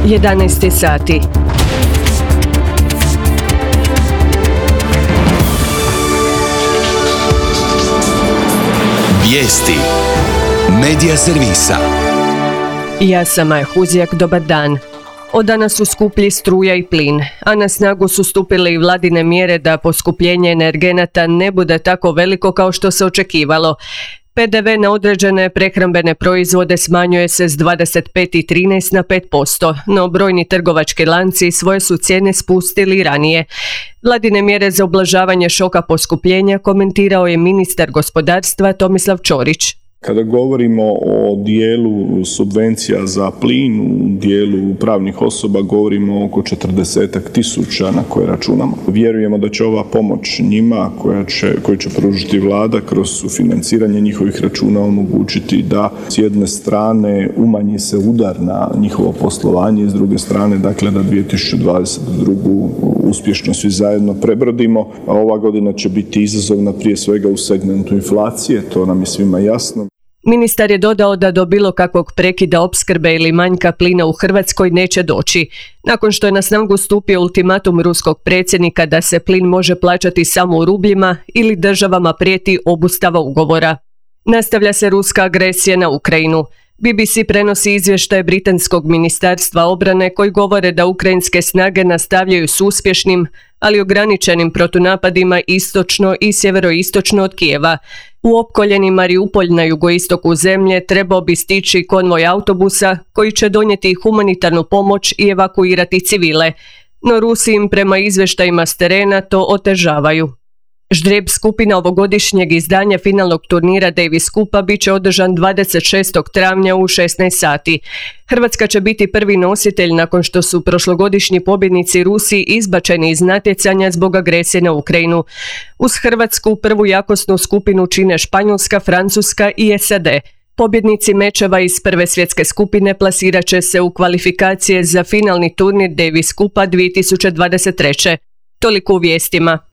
11 sati. Vijesti Medija servisa. Ja sam Maja Huzjak, dobar dan. Od danas su skuplji struja i plin, a na snagu su stupile i vladine mjere da poskupljenje energenata ne bude tako veliko kao što se očekivalo. PDV na određene prehrambene proizvode smanjuje se s 25,13 na 5%, no brojni trgovački lanci svoje su cijene spustili i ranije. Vladine mjere za ublažavanje šoka poskupljenja komentirao je ministar gospodarstva Tomislav Ćorić. Kada govorimo o dijelu subvencija za plin, u dijelu pravnih osoba govorimo oko 40.000 na koje računamo. Vjerujemo da će ova pomoć njima koju će pružiti vlada kroz sufinanciranje njihovih računa omogućiti da s jedne strane umanji se udar na njihovo poslovanje i s druge strane dakle da 2022. uspješno svi zajedno prebrodimo. A ova godina će biti izazovna prije svega u segmentu inflacije, to nam je svima jasno. Ministar je dodao da do bilo kakvog prekida opskrbe ili manjka plina u Hrvatskoj neće doći, nakon što je na snagu stupio ultimatum ruskog predsjednika da se plin može plaćati samo u rubljima ili državama prijeti obustava ugovora. Nastavlja se ruska agresija na Ukrajinu. BBC prenosi izvještaj britanskog ministarstva obrane koji govore da ukrajinske snage nastavljaju s uspješnim, ali ograničenim protunapadima istočno i sjeveroistočno od Kijeva. U opkoljeni Mariupolj na jugoistoku zemlje trebao bi stići konvoj autobusa koji će donijeti humanitarnu pomoć i evakuirati civile, no Rusi im prema izvještajima s terena to otežavaju. Ždrijeb skupina ovogodišnjeg izdanja finalnog turnira Davis Cupa bit će održan 26. travnja u 16 sati. Hrvatska će biti prvi nositelj nakon što su prošlogodišnji pobjednici Rusi izbačeni iz natjecanja zbog agresije na Ukrajinu. Uz Hrvatsku prvu jakosnu skupinu čine Španjolska, Francuska i SAD. Pobjednici mečeva iz prve svjetske skupine plasirat će se u kvalifikacije za finalni turnir Davis Cupa 2023. Toliko u vijestima.